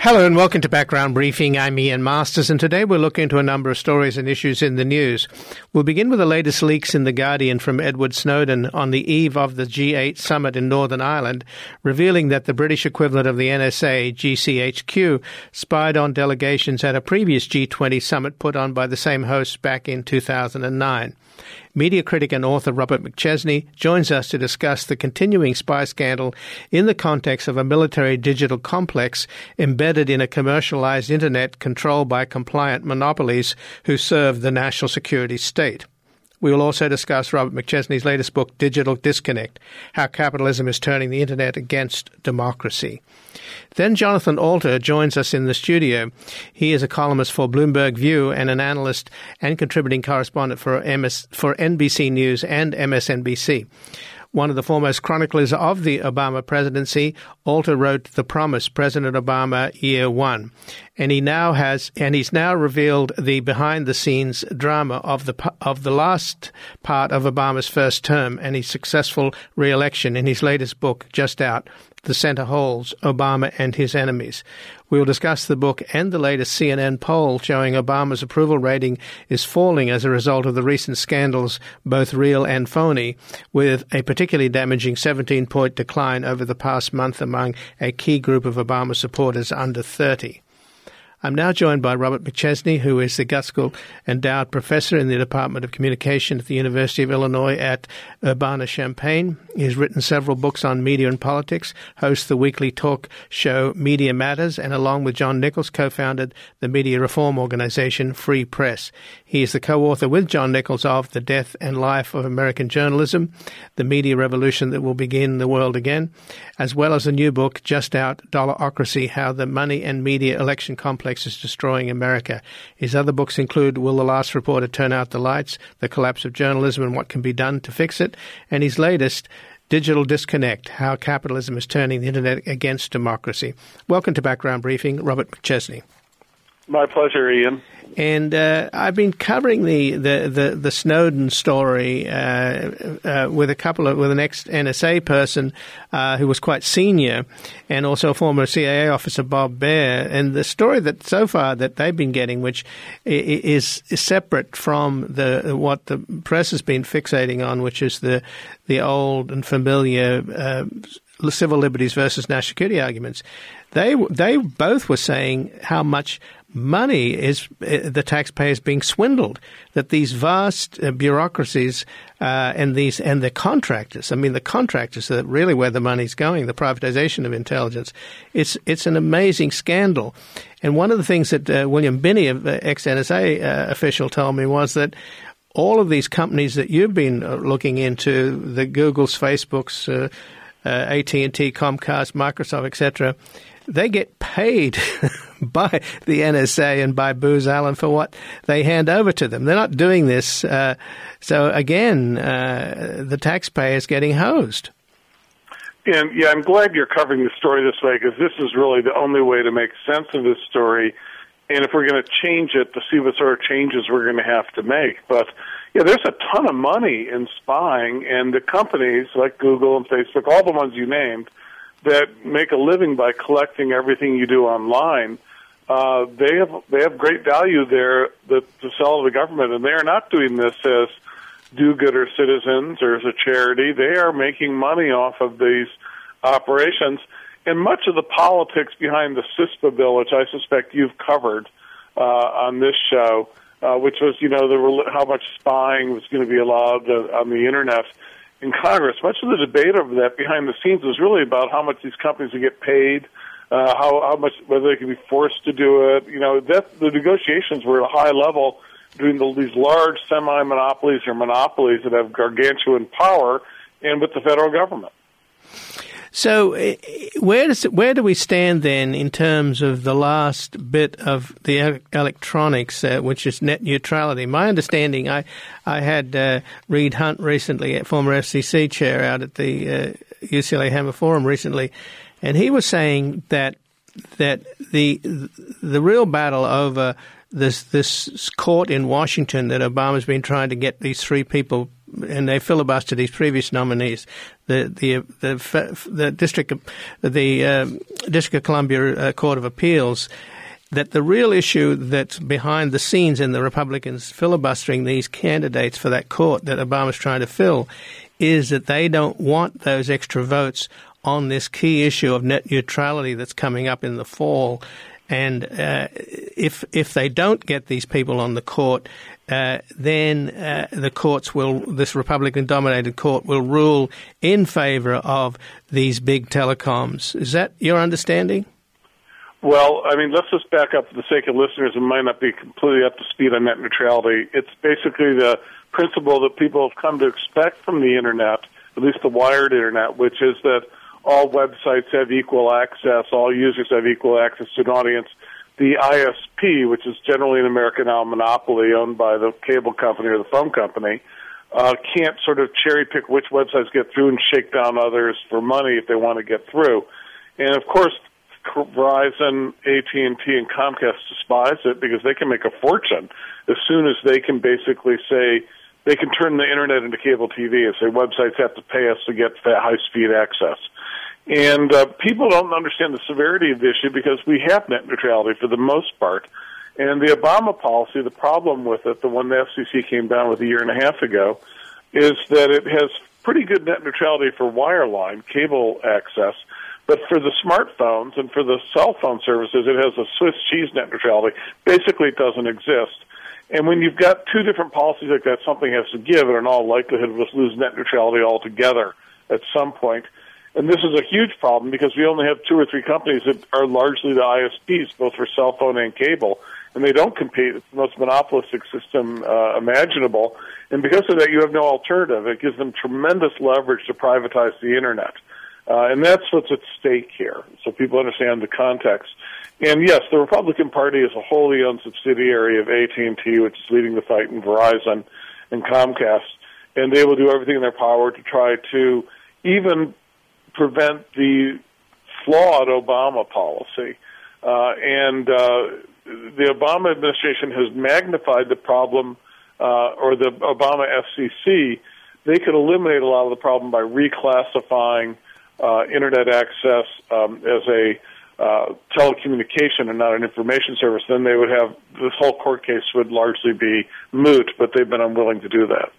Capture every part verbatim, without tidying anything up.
Hello and welcome to Background Briefing. I'm Ian Masters, and today we'll look into a number of stories and issues in the news. We'll begin with the latest leaks in The Guardian from Edward Snowden on the eve of the G eight summit in Northern Ireland, revealing that the British equivalent of the N S A, G C H Q, spied on delegations at a previous G twenty summit put on by the same hosts back in two thousand nine. Media critic and author Robert McChesney joins us to discuss the continuing spy scandal in the context of a military digital complex embedded in a commercialized internet controlled by compliant monopolies who serve the national security state. We will also discuss Robert McChesney's latest book, Digital Disconnect, How Capitalism is Turning the Internet Against Democracy. Then Jonathan Alter joins us in the studio. He is a columnist for Bloomberg View and an analyst and contributing correspondent for M S, for N B C News and M S N B C. One of the foremost chroniclers of the Obama presidency, Alter wrote The Promise, President Obama, Year One. And he now has, and he's now revealed the behind-the-scenes drama of the of the last part of Obama's first term and his successful re-election in his latest book, just out, The Center Holes, Obama and His Enemies. We will discuss the book and the latest C N N poll showing Obama's approval rating is falling as a result of the recent scandals, both real and phony, with a particularly damaging seventeen-point decline over the past month among a key group of Obama supporters under thirty. I'm now joined by Robert McChesney, who is the Gaskell Endowed Professor in the Department of Communication at the University of Illinois at Urbana-Champaign. He has written several books on media and politics, hosts the weekly talk show Media Matters, and along with John Nichols, co-founded the media reform organization Free Press. He is the co-author with John Nichols of The Death and Life of American Journalism, The Media Revolution That Will Begin the World Again, as well as a new book, just out, Dollarocracy, How the Money and Media Election Complex is Destroying America. His other books include Will the Last Reporter Turn Out the Lights?, The Collapse of Journalism and What Can Be Done to Fix It, and his latest, Digital Disconnect, How Capitalism is Turning the Internet Against Democracy. Welcome to Background Briefing, Robert McChesney. My pleasure, Ian. And uh, I've been covering the the, the, the Snowden story uh, uh, with a couple of with an ex-N S A person uh, who was quite senior, and also a former C I A officer, Bob Baer. And the story that so far that they've been getting, which is, is separate from the what the press has been fixating on, which is the the old and familiar uh, civil liberties versus national security arguments. They they both were saying how much money is uh, the taxpayers being swindled, that these vast uh, bureaucracies uh, and these and the contractors, I mean the contractors are really where the money's going, the privatization of intelligence. It's it's an amazing scandal. And one of the things that uh, William Binney, uh, ex-N S A uh, official, told me was that all of these companies that you've been uh, looking into, the Googles, Facebooks, uh, uh, A T and T, Comcast, Microsoft, et cetera, they get paid by the N S A and by Booz Allen for what they hand over to them. They're not doing this. Uh, so, again, uh, the taxpayer is getting hosed. And, yeah, I'm glad you're covering the story this way, because this is really the only way to make sense of this story. And if we're going to change it, to see what sort of changes we're going to have to make. But, yeah, there's a ton of money in spying, and the companies like Google and Facebook, all the ones you named, that make a living by collecting everything you do online, uh, they have they have great value there that, to sell to the government, and they are not doing this as do-gooder citizens or as a charity. They are making money off of these operations, and much of the politics behind the CISPA bill, which I suspect you've covered uh, on this show, uh, which was, you know, the, how much spying was going to be allowed to, on the Internet in Congress. Much of the debate over that behind the scenes was really about how much these companies would get paid, uh, how, how much, whether they could be forced to do it. You know, that the negotiations were at a high level between the, these large semi-monopolies or monopolies that have gargantuan power and with the federal government. So where does it, where do we stand then in terms of the last bit of the electronics, uh, which is net neutrality? My understanding, I I had uh, Reed Hunt recently, former F C C chair, out at the uh, U C L A Hammer Forum recently, and he was saying that that the the real battle over this this court in Washington that Obama's been trying to get these three people and they filibustered these previous nominees, the the the, the district the um, District of Columbia uh, Court of Appeals, that the real issue that's behind the scenes in the Republicans filibustering these candidates for that court that Obama's trying to fill is that they don't want those extra votes on this key issue of net neutrality that's coming up in the fall. And uh, if if they don't get these people on the court, uh, then uh, the courts will, this Republican-dominated court will rule in favor of these big telecoms. Is that your understanding? Well, I mean, let's just back up for the sake of listeners who might not be completely up to speed on net neutrality. It's basically the principle that people have come to expect from the Internet, at least the wired Internet, which is that all websites have equal access, all users have equal access to an audience. The I S P, which is generally an American now monopoly owned by the cable company or the phone company, uh, can't sort of cherry-pick which websites get through and shake down others for money if they want to get through. And, of course, Verizon, A T and T, and Comcast despise it because they can make a fortune as soon as they can basically say they can turn the Internet into cable T V and say websites have to pay us to get high-speed access. And uh, people don't understand the severity of the issue because we have net neutrality for the most part. And the Obama policy, the problem with it, the one the F C C came down with a year and a half ago, is that it has pretty good net neutrality for wireline, cable access, but for the smartphones and for the cell phone services, it has a Swiss cheese net neutrality. Basically, it doesn't exist. And when you've got two different policies like that, something has to give, and in all likelihood, we'll lose net neutrality altogether at some point. And this is a huge problem because we only have two or three companies that are largely the I S Ps, both for cell phone and cable, and they don't compete. It's the most monopolistic system uh, imaginable. And because of that, you have no alternative. It gives them tremendous leverage to privatize the Internet. Uh, and that's what's at stake here, so people understand the context. And yes, the Republican Party is a wholly owned subsidiary of A T and T, which is leading the fight in Verizon and Comcast, and they will do everything in their power to try to even prevent the flawed Obama policy. Uh, and uh, the Obama administration has magnified the problem, uh, or the Obama F C C. They could eliminate a lot of the problem by reclassifying uh, Internet access um, as a uh, telecommunication and not an information service. Then they would have, this whole court case would largely be moot, but they've been unwilling to do that.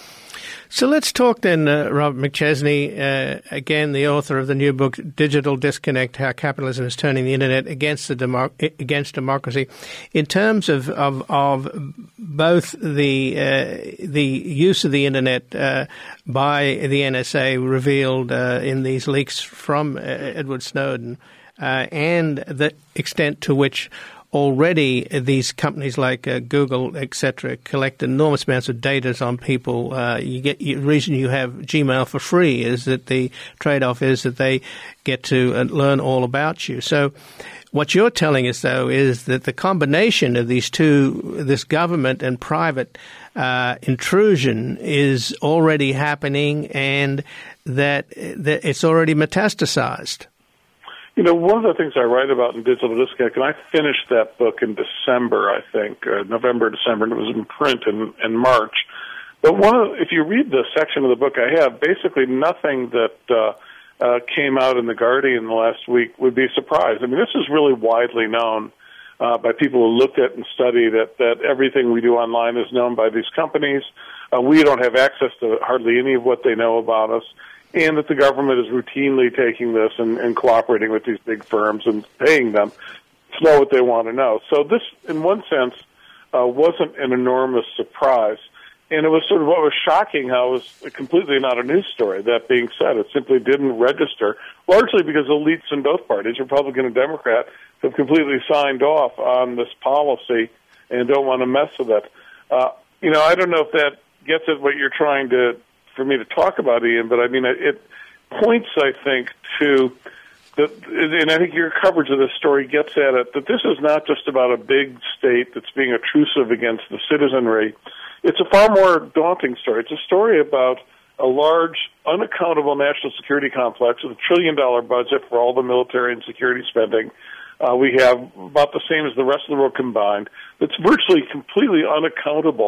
So let's talk then, uh, Robert McChesney, uh, again, the author of the new book, Digital Disconnect, How Capitalism is Turning the Internet Against the Demo- Against Democracy. In terms of, of, of both the uh, the use of the Internet uh, by the N S A revealed uh, in these leaks from uh, Edward Snowden uh, and the extent to which already these companies like uh, Google, et cetera, collect enormous amounts of data on people. Uh, you get the reason you have Gmail for free is that the trade-off is that they get to uh, learn all about you. So what you're telling us, though, is that the combination of these two, this government and private uh, intrusion is already happening and that, that it's already metastasized. You know, one of the things I write about in Digital Disconnect, and I finished that book in December, I think, uh, November, December, and it was in print in, in March. But one of, if you read the section of the book I have, basically nothing that uh, uh, came out in The Guardian the last week would be a surprise. I mean, this is really widely known uh, by people who looked at and study that, that everything we do online is known by these companies. Uh, we don't have access to hardly any of what they know about us. And that the government is routinely taking this and, and cooperating with these big firms and paying them to know what they want to know. So this, in one sense, uh, wasn't an enormous surprise. And it was sort of what was shocking how it was completely not a news story. That being said, it simply didn't register, largely because elites in both parties, Republican and Democrat, have completely signed off on this policy and don't want to mess with it. Uh, you know, I don't know if that gets at what you're trying to for me to talk about, Ian, but I mean, it points, I think, to, the, and I think your coverage of this story gets at it, that this is not just about a big state that's being intrusive against the citizenry. It's a far more daunting story. It's a story about a large, unaccountable national security complex with a trillion-dollar budget for all the military and security spending. Uh, we have about the same as the rest of the world combined. It's virtually completely unaccountable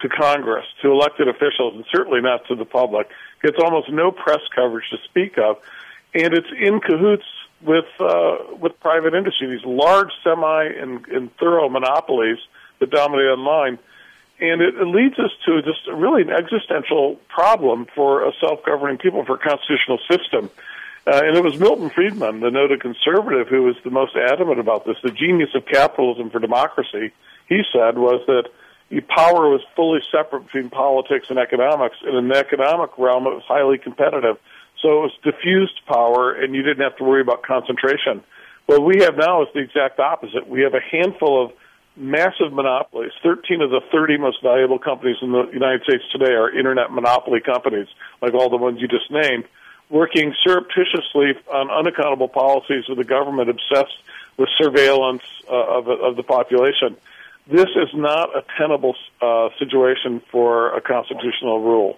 to Congress, to elected officials, and certainly not to the public. Gets almost no press coverage to speak of, and it's in cahoots with uh, with private industry, these large semi and, and thorough monopolies that dominate online. And it, it leads us to just really an existential problem for a self-governing people, for a constitutional system. Uh, and it was Milton Friedman, the noted conservative, who was the most adamant about this. The genius of capitalism for democracy, he said, was that power was fully separate between politics and economics. And in the economic realm, it was highly competitive. So it was diffused power, and you didn't have to worry about concentration. What we have now is the exact opposite. We have a handful of massive monopolies. thirteen of the thirty most valuable companies in the United States today are internet monopoly companies, like all the ones you just named, working surreptitiously on unaccountable policies of the government obsessed with surveillance uh, of, of the population. This is not a tenable uh, situation for a constitutional rule.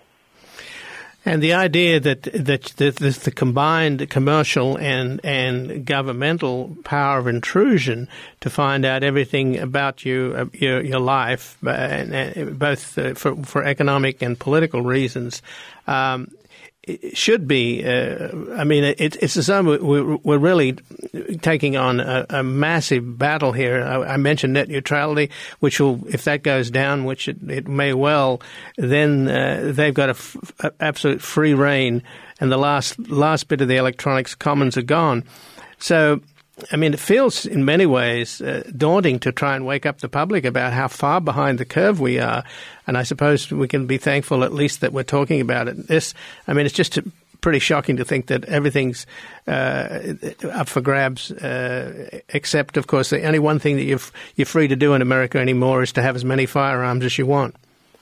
And the idea that that, that the combined commercial and and governmental power of intrusion to find out everything about you, uh, your your life, uh, and, uh, both uh, for for economic and political reasons, um, it should be. Uh, I mean, it, it's as though we're, we're really taking on a, a massive battle here. I, I mentioned net neutrality, which will, if that goes down, which it, it may well, then uh, they've got a, f- a absolute free reign, and the last last bit of the electronics commons are gone. So, I mean, it feels in many ways uh, daunting to try and wake up the public about how far behind the curve we are. And I suppose we can be thankful at least that we're talking about it. This, I mean, it's just pretty shocking to think that everything's uh, up for grabs, uh, except, of course, the only one thing that you're, you're free to do in America anymore is to have as many firearms as you want.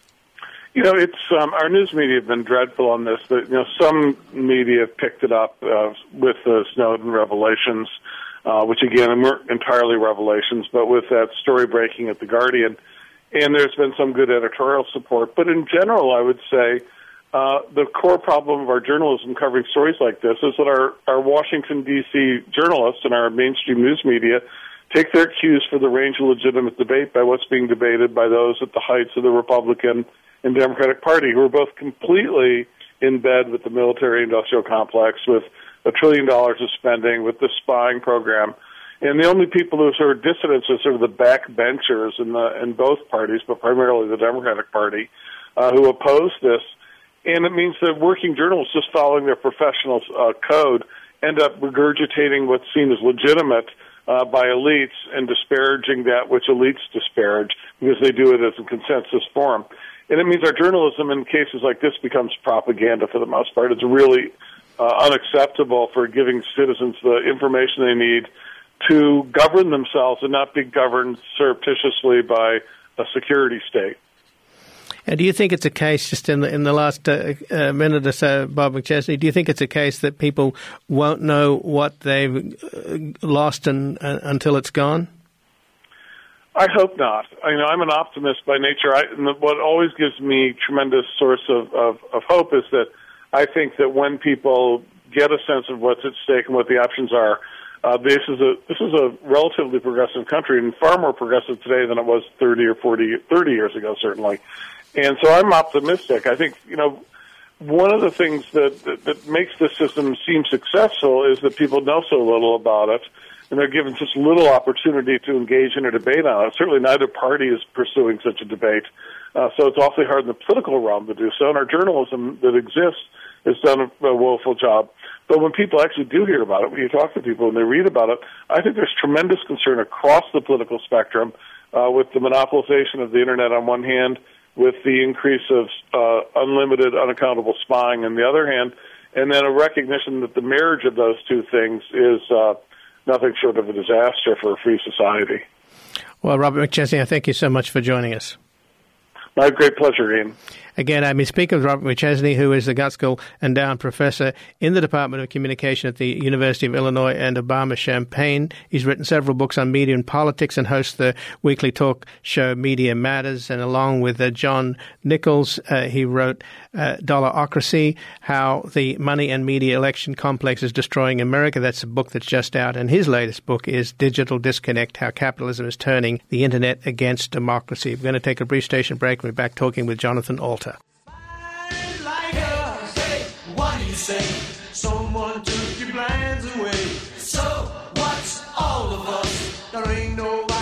You know, it's um, our news media have been dreadful on this. But, you know, some media have picked it up uh, with the Snowden revelations, uh, which, again, weren't entirely revelations, but with that story breaking at The Guardian. And there's been some good editorial support. But in general, I would say uh, the core problem of our journalism covering stories like this is that our, our Washington, D C journalists and our mainstream news media take their cues for the range of legitimate debate by what's being debated by those at the heights of the Republican and Democratic Party, who are both completely in bed with the military-industrial complex, with a trillion dollars of spending, with the spying program. And the only people who are sort of dissidents are sort of the backbenchers in the in both parties, but primarily the Democratic Party, uh, who oppose this. And it means that working journalists, just following their professional uh, code, end up regurgitating what's seen as legitimate uh, by elites and disparaging that which elites disparage because they do it as a consensus form. And it means our journalism in cases like this becomes propaganda for the most part. It's really uh, unacceptable for giving citizens the information they need to govern themselves and not be governed surreptitiously by a security state. And do you think it's a case, just in the, in the last uh, uh, minute or so, Bob McChesney, do you think it's a case that people won't know what they've uh, lost and, uh, until it's gone? I hope not. I, you know, I'm an optimist by nature. I, and what always gives me tremendous source of, of, of hope is that I think that when people get a sense of what's at stake and what the options are, uh, this is a this is a relatively progressive country and far more progressive today than it was thirty or forty, thirty years ago, certainly. And so I'm optimistic. I think, you know, one of the things that, that, that makes this system seem successful is that people know so little about it, and they're given such little opportunity to engage in a debate on it. Certainly neither party is pursuing such a debate. Uh, so it's awfully hard in the political realm to do so, and our journalism that exists has done a, a woeful job. But when people actually do hear about it, when you talk to people and they read about it, I think there's tremendous concern across the political spectrum uh, with the monopolization of the Internet on one hand, with the increase of uh, unlimited, unaccountable spying on the other hand, and then a recognition that the marriage of those two things is uh, nothing short of a disaster for a free society. Well, Robert McChesney, I thank you so much for joining us. My great pleasure, Ian. Again, I've been speaking with Robert McChesney, who is the Gutzkel Endowed Professor in the Department of Communication at the University of Illinois and Urbana-Champaign. He's written several books on media and politics and hosts the weekly talk show Media Matters. And along with uh, John Nichols, uh, he wrote uh, Dollarocracy, How the Money and Media Election Complex is Destroying America. That's a book that's just out. And his latest book is Digital Disconnect, How Capitalism is Turning the Internet Against Democracy. We're going to take a brief station break. We'll be back talking with Jonathan Alter. What do you say? Someone took your plans away. So what's all of us? There ain't no